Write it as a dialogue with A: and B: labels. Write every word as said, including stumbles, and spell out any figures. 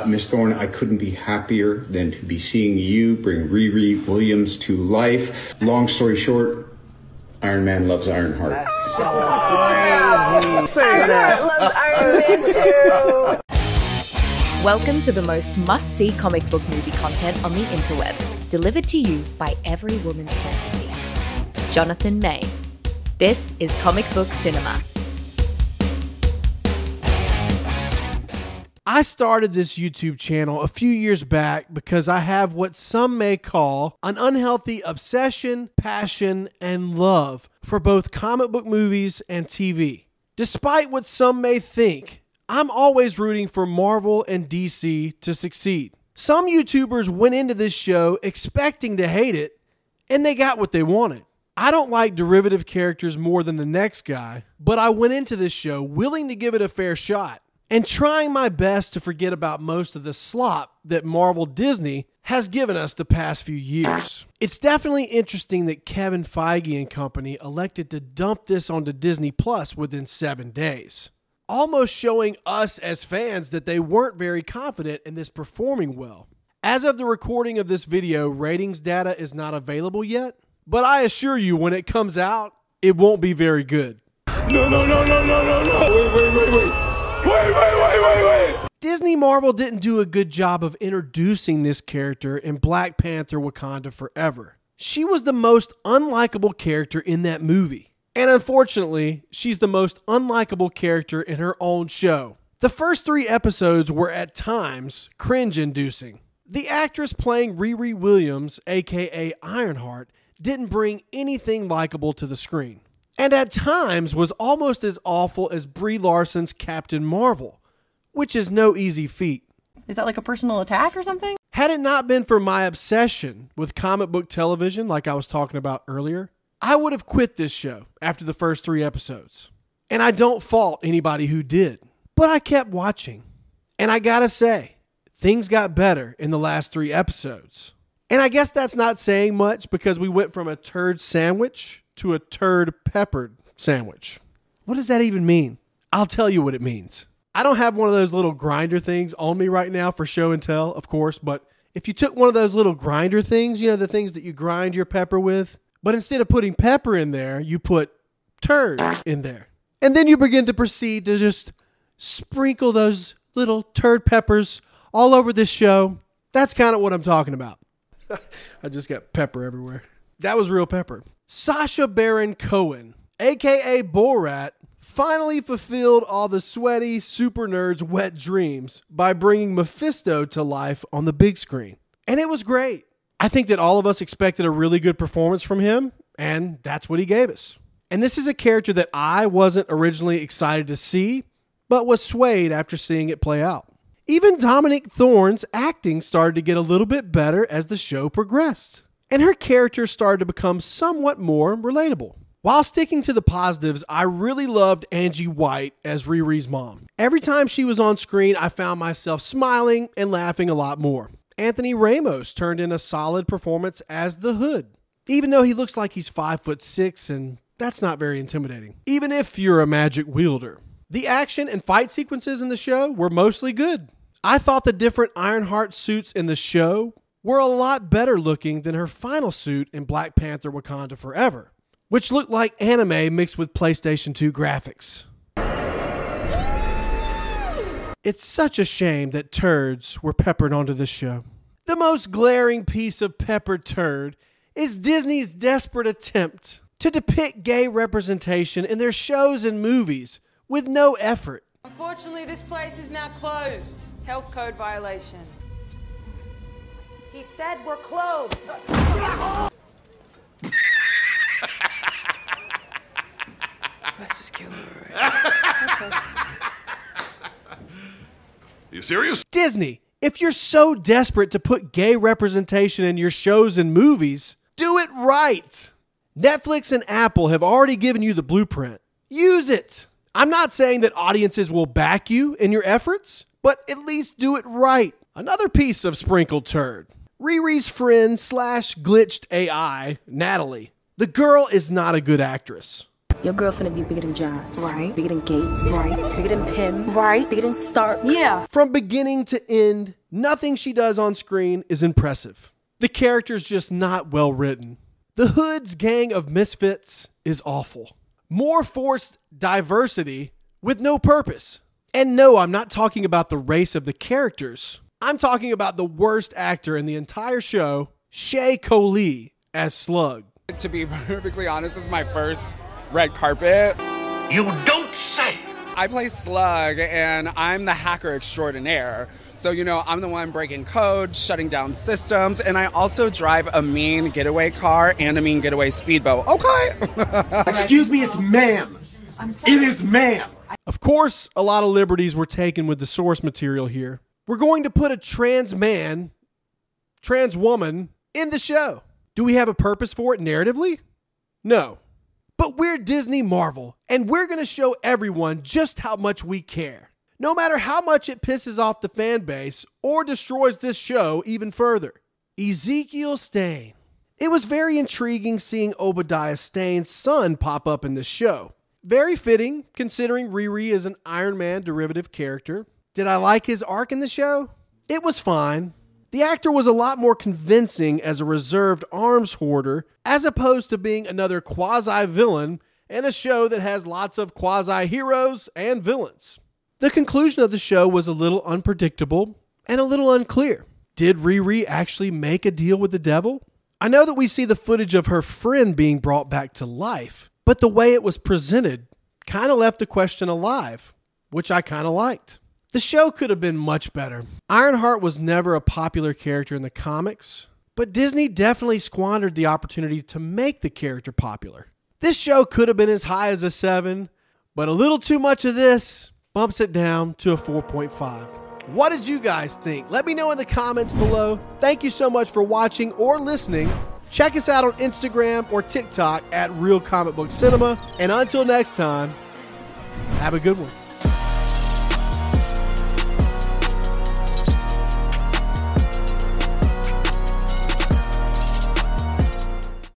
A: Miss Thorne, I couldn't be happier than to be seeing you bring Riri Williams to life. Long story short, Iron Man loves Ironheart.
B: That's so crazy. Ironheart loves Iron Man too.
C: Welcome to the most must-see comic book movie content on the interwebs, delivered to you by every woman's fantasy. Jonathan May. This is Comic Book Cinema.
D: I started this YouTube channel a few years back because I have what some may call an unhealthy obsession, passion, and love for both comic book movies and T V. Despite what some may think, I'm always rooting for Marvel and D C to succeed. Some YouTubers went into this show expecting to hate it, and they got what they wanted. I don't like derivative characters more than the next guy, but I went into this show willing to give it a fair shot and trying my best to forget about most of the slop that Marvel Disney has given us the past few years. It's definitely interesting that Kevin Feige and company elected to dump this onto Disney Plus within seven days. Almost showing us as fans that they weren't very confident in this performing well. As of the recording of this video, ratings data is not available yet, but I assure you when it comes out, it won't be very good.
E: No, no, no, no, no, no, no. Wait, wait, wait, wait. Wait, wait, wait, wait, wait.
D: Disney Marvel didn't do a good job of introducing this character in Black Panther: Wakanda Forever. She was the most unlikable character in that movie. And unfortunately, she's the most unlikable character in her own show. The first three episodes were at times cringe-inducing. The actress playing Riri Williams, aka Ironheart, didn't bring anything likable to the screen. And at times was almost as awful as Brie Larson's Captain Marvel, which is no easy feat.
F: Is that like a personal attack or something?
D: Had it not been for my obsession with comic book television, like I was talking about earlier, I would have quit this show after the first three episodes. And I don't fault anybody who did, but I kept watching. And I gotta say, things got better in the last three episodes. And I guess that's not saying much because we went from a turd sandwich to a turd peppered sandwich. What does that even mean? I'll tell you what it means. I don't have one of those little grinder things on me right now for show and tell, of course, but if you took one of those little grinder things, you know, the things that you grind your pepper with, but instead of putting pepper in there, you put turd in there. And then you begin to proceed to just sprinkle those little turd peppers all over this show. That's kind of what I'm talking about. I just got pepper everywhere. That was real pepper. Sacha Baron Cohen, aka Borat, finally fulfilled all the sweaty super nerds' wet dreams by bringing Mephisto to life on the big screen. And it was great. I think that all of us expected a really good performance from him, and that's what he gave us. And this is a character that I wasn't originally excited to see, but was swayed after seeing it play out. Even Dominique Thorne's acting started to get a little bit better as the show progressed, and her character started to become somewhat more relatable. While sticking to the positives, I really loved Angie White as Riri's mom. Every time she was on screen, I found myself smiling and laughing a lot more. Anthony Ramos turned in a solid performance as the Hood, even though he looks like he's five foot six, and that's not very intimidating, even if you're a magic wielder. The action and fight sequences in the show were mostly good. I thought the different Ironheart suits in the show were a lot better looking than her final suit in Black Panther: Wakanda Forever, which looked like anime mixed with PlayStation two graphics. It's such a shame that turds were peppered onto this show. The most glaring piece of peppered turd is Disney's desperate attempt to depict gay representation in their shows and movies with no effort.
G: Unfortunately, this place is now closed. Health code violation.
B: He said we're closed.
G: Let's just kill her, right? Okay.
E: You serious?
D: Disney, if you're so desperate to put gay representation in your shows and movies, do it right. Netflix and Apple have already given you the blueprint. Use it. I'm not saying that audiences will back you in your efforts, but at least do it right. Another piece of sprinkled turd. Riri's friend slash glitched A I, Natalie. The girl is not a good actress.
H: Your girlfriend be bigger than Johns.
B: Right.
H: Bigger than Gates.
B: Right.
H: Bigger than Pim.
B: Right.
H: Bigger than Stark.
B: Yeah.
D: From beginning to end, nothing she does on screen is impressive. The character's just not well written. The Hood's gang of misfits is awful. More forced diversity with no purpose. And no, I'm not talking about the race of the characters. I'm talking about the worst actor in the entire show, Shea Coulee, as Slug.
I: To be perfectly honest, this is my first red carpet.
J: You don't say!
I: I play Slug, and I'm the hacker extraordinaire. So, you know, I'm the one breaking code, shutting down systems, and I also drive a mean getaway car and a mean getaway speedboat. Okay?
E: Excuse me, it's ma'am. It is ma'am.
D: Of course, a lot of liberties were taken with the source material here. We're going to put a trans man, trans woman, in the show. Do we have a purpose for it narratively? No. But we're Disney Marvel, and we're going to show everyone just how much we care. No matter how much it pisses off the fan base or destroys this show even further. Ezekiel Stane. It was very intriguing seeing Obadiah Stane's son pop up in this show. Very fitting, considering Riri is an Iron Man derivative character. Did I like his arc in the show? It was fine. The actor was a lot more convincing as a reserved arms hoarder, as opposed to being another quasi-villain in a show that has lots of quasi-heroes and villains. The conclusion of the show was a little unpredictable and a little unclear. Did Riri actually make a deal with the devil? I know that we see the footage of her friend being brought back to life, but the way it was presented kind of left the question alive, which I kind of liked. The show could have been much better. Ironheart was never a popular character in the comics, but Disney definitely squandered the opportunity to make the character popular. This show could have been as high as a seven, but a little too much of this bumps it down to a four point five. What did you guys think? Let me know in the comments below. Thank you so much for watching or listening. Check us out on Instagram or TikTok at Real Comic Book Cinema. And until next time, have a good one.